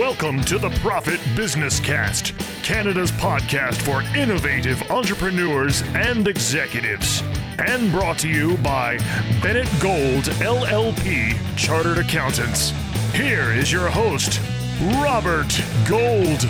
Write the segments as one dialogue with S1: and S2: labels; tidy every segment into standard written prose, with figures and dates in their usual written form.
S1: Welcome to the Profit Business Cast, Canada's podcast for innovative entrepreneurs and executives. And brought to you by Bennett Gold LLP Chartered Accountants. Here is your host, Robert Gold.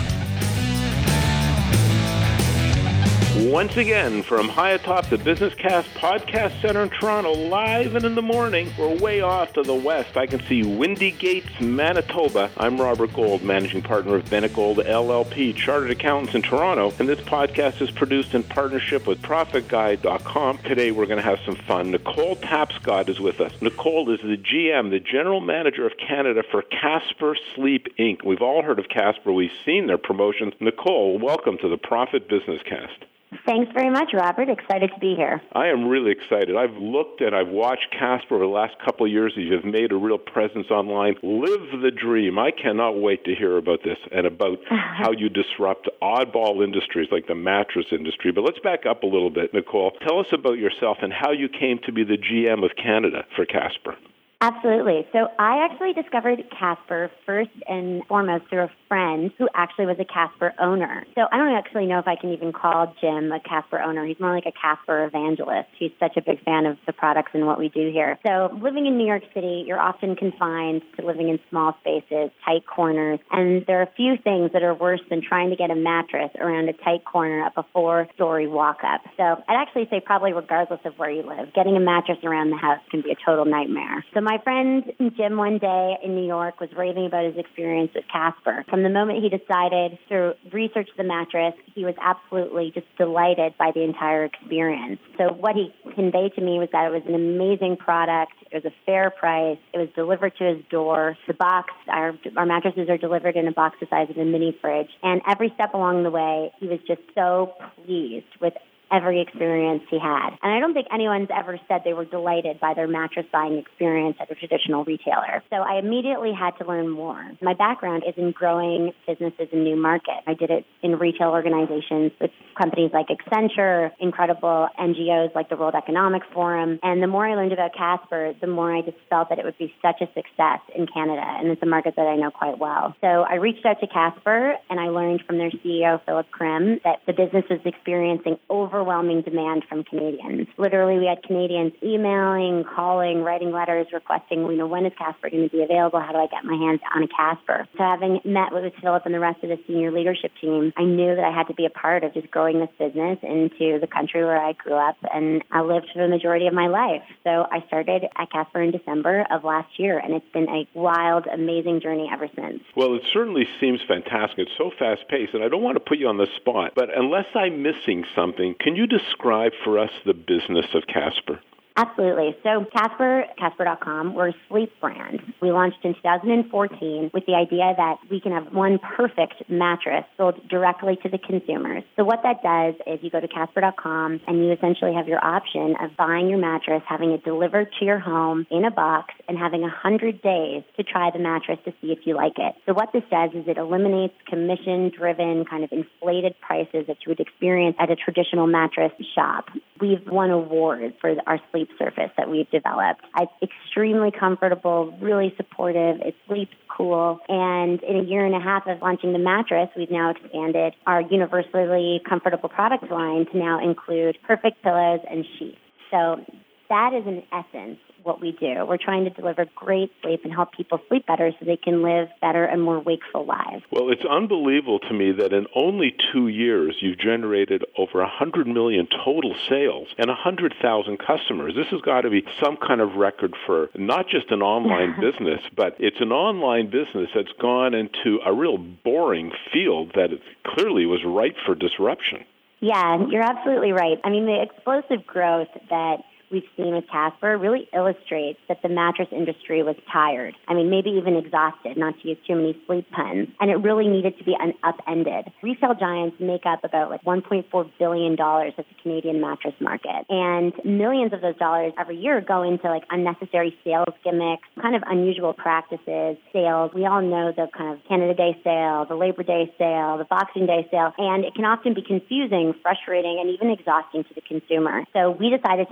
S2: Once again, from high atop the Business Cast Podcast Center in Toronto, live and in the morning, we're way off to the west. I can see Windy Gates, Manitoba. I'm Robert Gold, managing partner of Bennett Gold LLP, Chartered Accountants in Toronto, and this podcast is produced in partnership with ProfitGuide.com. Today we're going to have some fun. Nicole Tapscott is with us. Nicole is the GM, the General Manager of Canada for Casper Sleep Inc. We've all heard of Casper. We've seen their promotions. Nicole, welcome to the Profit Business Cast.
S3: Thanks very much, Robert. Excited to be here.
S2: I am really excited. I've looked and I've watched Casper over the last couple of years. You've made a real presence online. Live the dream. I cannot wait to hear about this and about how you disrupt oddball industries like the mattress industry. But let's back up a little bit, Nicole. Tell us about yourself and how you came to be the GM of Canada for Casper.
S3: Absolutely. So I actually discovered Casper first and foremost through a friend who actually was a Casper owner. So I don't actually know if I can even call Jim a Casper owner. He's more like a Casper evangelist. He's such a big fan of the products and what we do here. So living in New York City, you're often confined to living in small spaces, tight corners, and there are a few things that are worse than trying to get a mattress around a tight corner up a 4-story walk-up. So I'd actually say probably regardless of where you live, getting a mattress around the house can be a total nightmare. So my friend Jim one day in New York was raving about his experience with Casper. From the moment he decided to research the mattress, he was absolutely just delighted by the entire experience. So what he conveyed to me was that it was an amazing product. It was a fair price. It was delivered to his door. The box, our mattresses are delivered in a box the size of a mini fridge. And every step along the way, he was just so pleased with every experience he had. And I don't think anyone's ever said they were delighted by their mattress buying experience at a traditional retailer. So I immediately had to learn more. My background is in growing businesses in new markets. I did it in retail organizations with companies like Accenture, incredible NGOs like the World Economic Forum. And the more I learned about Casper, the more I just felt that it would be such a success in Canada. And it's a market that I know quite well. So I reached out to Casper and I learned from their CEO, Philip Krim, that the business was experiencing overwhelming demand from Canadians. Literally, we had Canadians emailing, calling, writing letters, requesting, when is Casper going to be available? How do I get my hands on a Casper? So having met with Philip and the rest of the senior leadership team, I knew that I had to be a part of just growing this business into the country where I grew up and I lived for the majority of my life. So I started at Casper in December of last year, and it's been a wild, amazing journey ever since.
S2: Well, it certainly seems fantastic. It's so fast-paced, and I don't want to put you on the spot, but unless I'm missing something, can you describe for us the business of Casper?
S3: Absolutely. So Casper.com, we're a sleep brand. We launched in 2014 with the idea that we can have one perfect mattress sold directly to the consumers. So what that does is you go to Casper.com and you essentially have your option of buying your mattress, having it delivered to your home in a box, and having 100 days to try the mattress to see if you like it. So what this does is it eliminates commission-driven, kind of inflated prices that you would experience at a traditional mattress shop. We've won awards for our sleep surface that we've developed. It's extremely comfortable, really supportive. It sleeps cool. And in a year and a half of launching the mattress, we've now expanded our universally comfortable product line to now include perfect pillows and sheets. So that is in essence what we do. We're trying to deliver great sleep and help people sleep better so they can live better and more wakeful lives.
S2: Well, it's unbelievable to me that in only 2 years, you've generated over 100 million total sales and 100,000 customers. This has got to be some kind of record for not just an online business, but it's an online business that's gone into a real boring field that it clearly was ripe for disruption.
S3: Yeah, you're absolutely right. I mean, the explosive growth that we've seen with Casper really illustrates that the mattress industry was tired. I mean, maybe even exhausted, not to use too many sleep puns. And it really needed to be upended. Retail giants make up about $1.4 billion of the Canadian mattress market. And millions of those dollars every year go into unnecessary sales gimmicks, kind of unusual practices, sales. We all know the kind of Canada Day sale, the Labor Day sale, the Boxing Day sale, and it can often be confusing, frustrating, and even exhausting to the consumer. So we decided to take that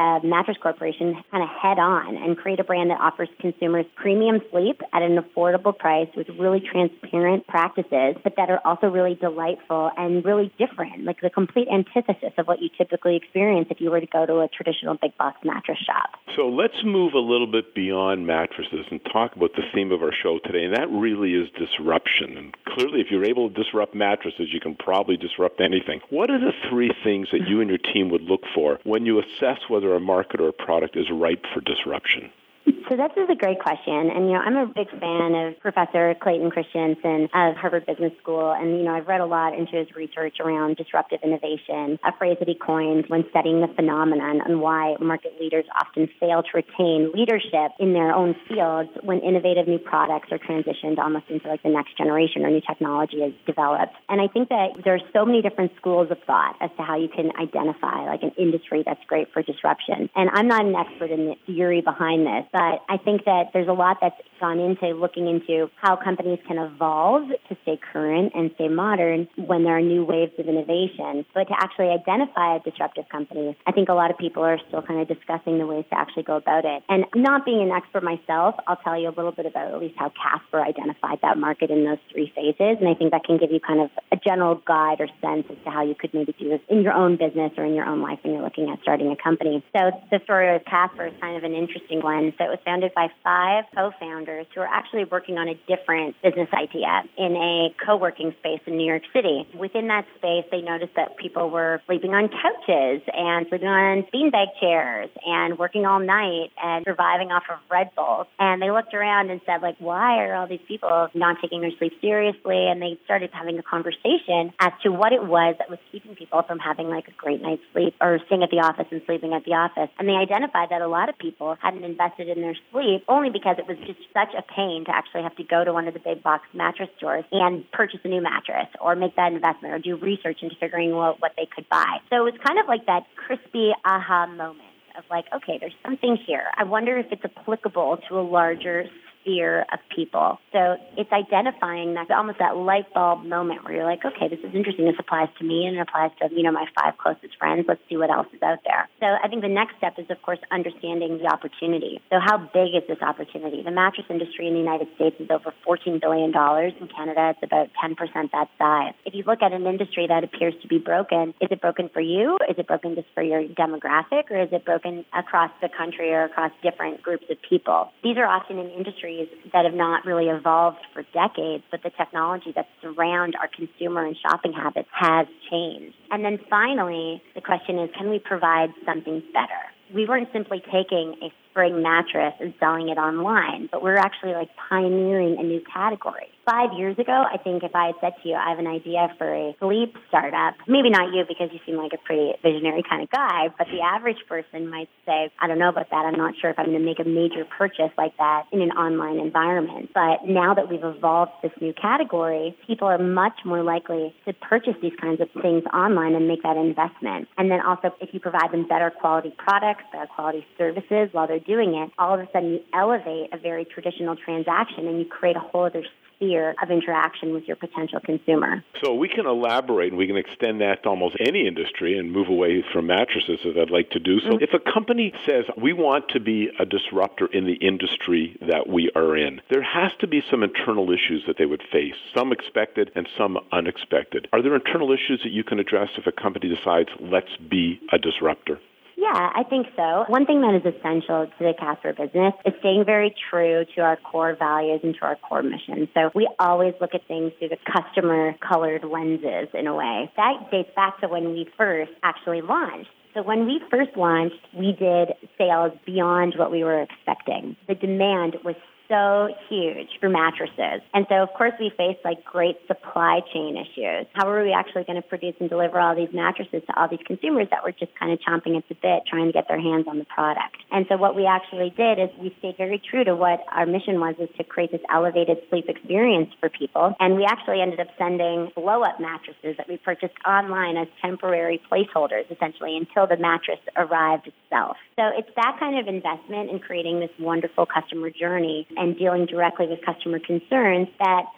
S3: a mattress corporation kind of head on and create a brand that offers consumers premium sleep at an affordable price with really transparent practices, but that are also really delightful and really different, like the complete antithesis of what you typically experience if you were to go to a traditional big box mattress shop.
S2: So let's move a little bit beyond mattresses and talk about the theme of our show today, and that really is disruption. And clearly, if you're able to disrupt mattresses, you can probably disrupt anything. What are the three things that you and your team would look for when you assess whether a market or a product is ripe for disruption?
S3: So that is a great question. And, I'm a big fan of Professor Clayton Christensen of Harvard Business School. And, I've read a lot into his research around disruptive innovation, a phrase that he coined when studying the phenomenon and why market leaders often fail to retain leadership in their own fields when innovative new products are transitioned almost into like the next generation or new technology is developed. And I think that there are so many different schools of thought as to how you can identify like an industry that's great for disruption. And I'm not an expert in the theory behind this, but I think that there's a lot that's gone into looking into how companies can evolve to stay current and stay modern when there are new waves of innovation. But to actually identify a disruptive company, I think a lot of people are still kind of discussing the ways to actually go about it. And not being an expert myself, I'll tell you a little bit about at least how Casper identified that market in those three phases. And I think that can give you kind of a general guide or sense as to how you could maybe do this in your own business or in your own life when you're looking at starting a company. So the story of Casper is kind of an interesting one. So it was founded by 5 co-founders who are actually working on a different business idea in a co-working space in New York City. Within that space, they noticed that people were sleeping on couches and sleeping on beanbag chairs and working all night and surviving off of Red Bulls. And they looked around and said, like, why are all these people not taking their sleep seriously? And they started having a conversation as to what it was that was keeping people from having like a great night's sleep or staying at the office and sleeping at the office. And they identified that a lot of people hadn't invested in their sleep only because it was just such a pain to actually have to go to one of the big box mattress stores and purchase a new mattress or make that investment or do research into figuring out what they could buy. So it was kind of like that crispy aha moment of like, okay, there's something here. I wonder if it's applicable to a larger sphere of people. So it's identifying that almost that light bulb moment where you're like, okay, this is interesting. This applies to me and it applies to, my 5 closest friends. Let's see what else is out there. So I think the next step is, of course, understanding the opportunity. So how big is this opportunity? The mattress industry in the United States is over $14 billion. In Canada, it's about 10% that size. If you look at an industry that appears to be broken, is it broken for you? Is it broken just for your demographic? Or is it broken across the country or across different groups of people? These are often in industries that have not really evolved for decades, but the technology that surround our consumer and shopping habits has changed. And then finally, the question is, can we provide something better? We weren't simply taking a spring mattress and selling it online, but we're actually like pioneering a new category. 5 years ago, I think if I had said to you, I have an idea for a sleep startup, maybe not you because you seem like a pretty visionary kind of guy, but the average person might say, I don't know about that. I'm not sure if I'm going to make a major purchase like that in an online environment. But now that we've evolved this new category, people are much more likely to purchase these kinds of things online and make that investment. And then also, if you provide them better quality products, better quality services while they're doing it, all of a sudden you elevate a very traditional transaction and you create a whole other sphere of interaction with your potential consumer.
S2: So we can elaborate and we can extend that to almost any industry and move away from mattresses, as I'd like to do. So if a company says we want to be a disruptor in the industry that we are in, there has to be some internal issues that they would face, some expected and some unexpected. Are there internal issues that you can address if a company decides, let's be a disruptor?
S3: Yeah, I think so. One thing that is essential to the Casper business is staying very true to our core values and to our core mission. So we always look at things through the customer-colored lenses in a way. That dates back to when we first actually launched. So when we first launched, we did sales beyond what we were expecting. The demand was so huge for mattresses. And so, of course, we faced like great supply chain issues. How are we actually going to produce and deliver all these mattresses to all these consumers that were just kind of chomping at the bit, trying to get their hands on the product? And so what we actually did is we stayed very true to what our mission was to create this elevated sleep experience for people. And we actually ended up sending blow-up mattresses that we purchased online as temporary placeholders, essentially, until the mattress arrived itself. So it's that kind of investment in creating this wonderful customer journey and dealing directly with customer concerns that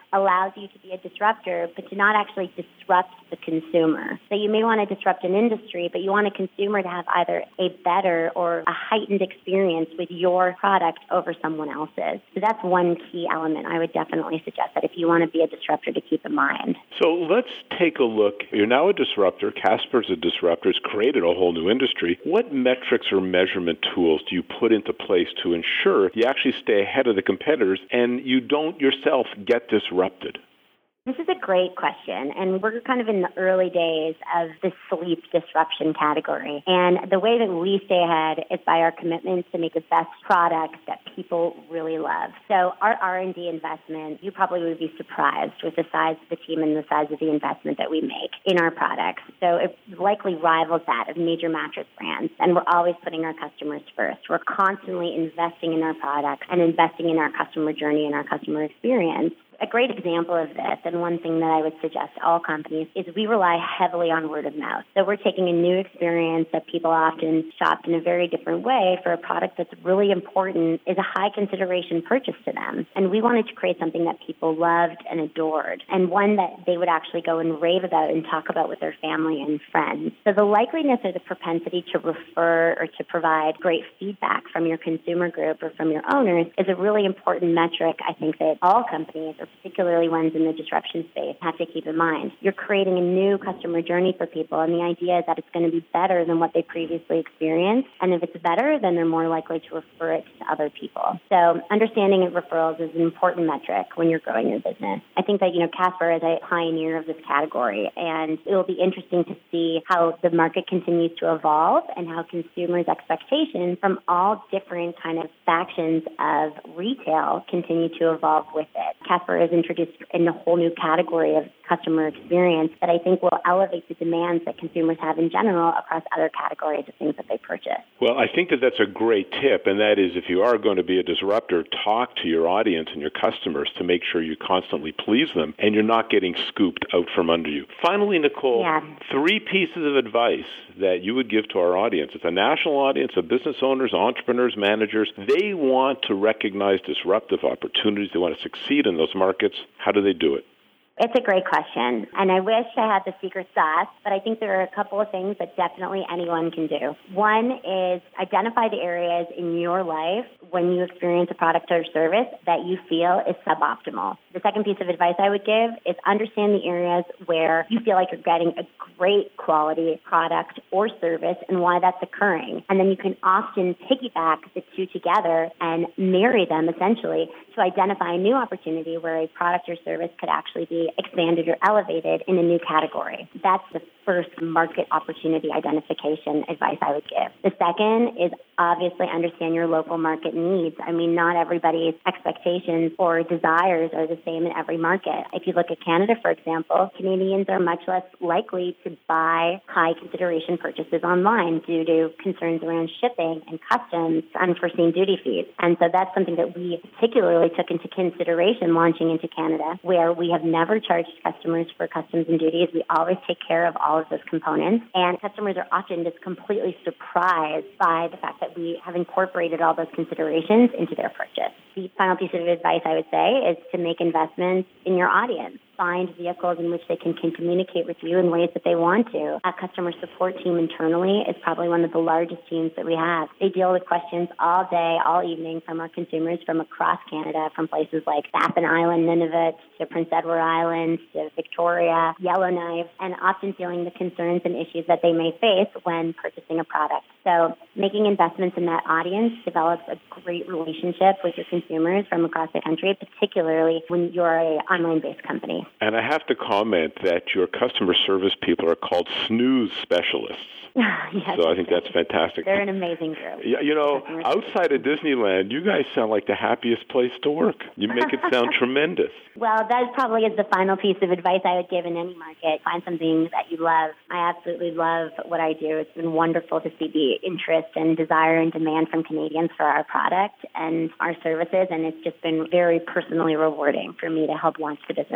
S3: allows you to be a disruptor, but to not actually disrupt the consumer. So you may want to disrupt an industry, but you want a consumer to have either a better or a heightened experience with your product over someone else's. So that's one key element I would definitely suggest that if you want to be a disruptor to keep in mind.
S2: So let's take a look. You're now a disruptor. Casper's a disruptor. It's created a whole new industry. What metrics or measurement tools do you put into place to ensure you actually stay ahead of the competitors and you don't yourself get disrupted?
S3: This is a great question, and we're kind of in the early days of the sleep disruption category. And the way that we stay ahead is by our commitment to make the best products that people really love. So our R&D investment, you probably would be surprised with the size of the team and the size of the investment that we make in our products. So it likely rivals that of major mattress brands, and we're always putting our customers first. We're constantly investing in our products and investing in our customer journey and our customer experience. A great example of this, and one thing that I would suggest to all companies, is we rely heavily on word of mouth. So we're taking a new experience that people often shop in a very different way for a product that's really important, is a high consideration purchase to them. And we wanted to create something that people loved and adored, and one that they would actually go and rave about and talk about with their family and friends. So the likeliness or the propensity to refer or to provide great feedback from your consumer group or from your owners is a really important metric, I think, that all companies, or particularly ones in the disruption space, have to keep in mind. You're creating a new customer journey for people, and the idea is that it's going to be better than what they previously experienced. And if it's better, then they're more likely to refer it to other people. So understanding of referrals is an important metric when you're growing your business. I think that, Casper is a pioneer of this category, and it will be interesting to see how the market continues to evolve and how consumers' expectations from all different kind of factions of retail continue to evolve with it. Casper is introduced in a whole new category of customer experience that I think will elevate the demands that consumers have in general across other categories of things that they purchase.
S2: Well, I think that that's a great tip, and that is if you are going to be a disruptor, talk to your audience and your customers to make sure you constantly please them and you're not getting scooped out from under you. Finally, Nicole, 3 pieces of advice that you would give to our audience. It's a national audience of business owners, entrepreneurs, managers. They want to recognize disruptive opportunities. They want to succeed in those markets. How do they do it?
S3: It's a great question, and I wish I had the secret sauce, but I think there are a couple of things that definitely anyone can do. One is identify the areas in your life when you experience a product or service that you feel is suboptimal. The second piece of advice I would give is understand the areas where you feel like you're getting a great quality product or service and why that's occurring. And then you can often piggyback the two together and marry them essentially to identify a new opportunity where a product or service could actually be expanded or elevated in a new category. That's the first market opportunity identification advice I would give. The second is obviously understand your local market needs. I mean, not everybody's expectations or desires are the same in every market. If you look at Canada, for example, Canadians are much less likely to buy high consideration purchases online due to concerns around shipping and customs, unforeseen duty fees. And so that's something that we particularly took into consideration launching into Canada, where we have never charged customers for customs and duties. We always take care of all of those components, and customers are often just completely surprised by the fact that we have incorporated all those considerations into their purchase. The final piece of advice I would say is to make investments in your audience. Find vehicles in which they can communicate with you in ways that they want to. Our customer support team internally is probably one of the largest teams that we have. They deal with questions all day, all evening from our consumers from across Canada, from places like Baffin Island, Nunavut, to Prince Edward Island, to Victoria, Yellowknife, and often feeling the concerns and issues that they may face when purchasing a product. So making investments in that audience develops a great relationship with your consumers from across the country, particularly when you're an online-based company.
S2: And I have to comment that your customer service people are called snooze specialists.
S3: Yes,
S2: so I think that's fantastic.
S3: They're an amazing group.
S2: Outside of Disneyland, you guys sound like the happiest place to work. You make it sound tremendous.
S3: Well, that probably is the final piece of advice I would give in any market. Find something that you love. I absolutely love what I do. It's been wonderful to see the interest and desire and demand from Canadians for our product and our services, and it's just been very personally rewarding for me to help launch the business into Canada.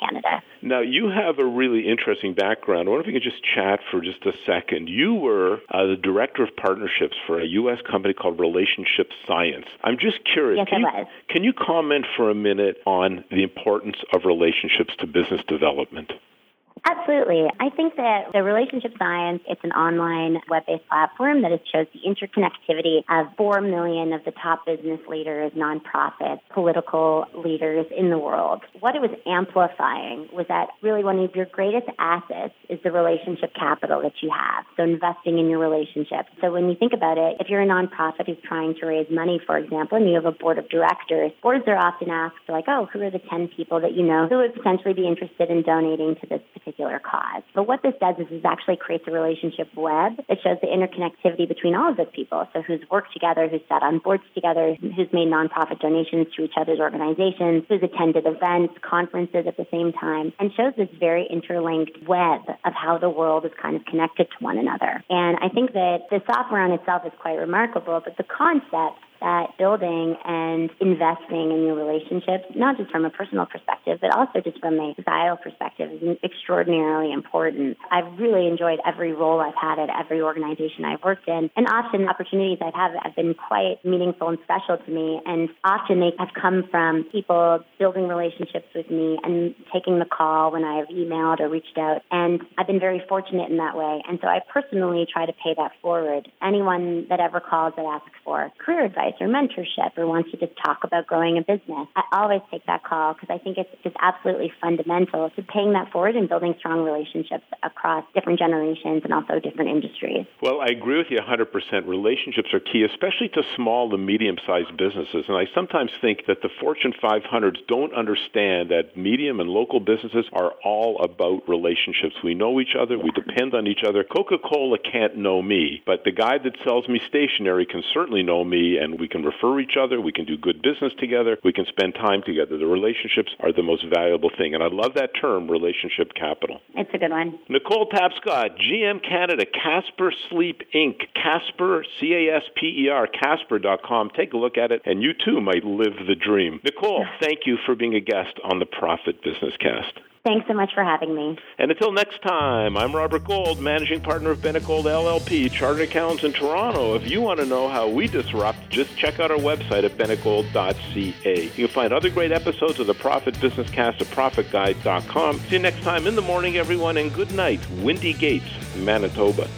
S3: Canada.
S2: Now, you have a really interesting background. I wonder if you could just chat for just a second. You were the Director of Partnerships for a U.S. company called Relationship Science. I'm just curious.
S3: Yes, I was.
S2: Can you comment for a minute on the importance of relationships to business development?
S3: Absolutely. I think that the Relationship Science, it's an online web-based platform that shows the interconnectivity of 4 million of the top business leaders, nonprofits, political leaders in the world. What it was amplifying was that really one of your greatest assets is the relationship capital that you have. So investing in your relationships. So when you think about it, if you're a nonprofit who's trying to raise money, for example, and you have a board of directors, boards are often asked, like, who are the 10 people that you know who would potentially be interested in donating to this particular cause. But what this does is it actually creates a relationship web that shows the interconnectivity between all of those people. So who's worked together, who's sat on boards together, who's made nonprofit donations to each other's organizations, who's attended events, conferences at the same time, and shows this very interlinked web of how the world is kind of connected to one another. And I think that the software on itself is quite remarkable, but the concept that building and investing in your relationships, not just from a personal perspective, but also just from a societal perspective, is extraordinarily important. I've really enjoyed every role I've had at every organization I've worked in, and often the opportunities I've had have been quite meaningful and special to me, and often they have come from people building relationships with me and taking the call when I've emailed or reached out, and I've been very fortunate in that way, and so I personally try to pay that forward. Anyone that ever calls that asks for career advice or mentorship or wants to just talk about growing a business, I always take that call because I think it's just absolutely fundamental to paying that forward and building strong relationships across different generations and also different industries.
S2: Well, I agree with you 100%. Relationships are key, especially to small to medium-sized businesses. And I sometimes think that the Fortune 500s don't understand that medium and local businesses are all about relationships. We know each other. We depend on each other. Coca-Cola can't know me, but the guy that sells me stationery can certainly know me, and we can refer each other, we can do good business together, we can spend time together. The relationships are the most valuable thing, and I love that term, relationship capital.
S3: It's a good one.
S2: Nicole Tapscott, GM Canada, Casper Sleep Inc., Casper, C-A-S-P-E-R, Casper.com. Take a look at it, and you too might live the dream. Nicole, thank you for being a guest on the Profit Business Cast.
S3: Thanks so much for having me.
S2: And until next time, I'm Robert Gold, managing partner of Bennett Gold LLP, chartered accountants in Toronto. If you want to know how we disrupt, just check out our website at bennettgold.ca. You can find other great episodes of the Profit Business Cast at profitguide.com. See you next time in the morning, everyone, and good night. Windy Gates, Manitoba.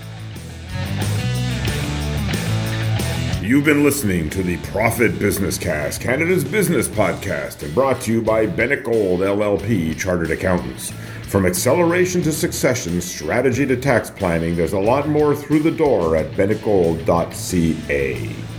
S4: You've been listening to the Profit Business Cast, Canada's business podcast, and brought to you by Bennett Gold LLP Chartered Accountants. From acceleration to succession, strategy to tax planning, there's a lot more through the door at bennettgold.ca.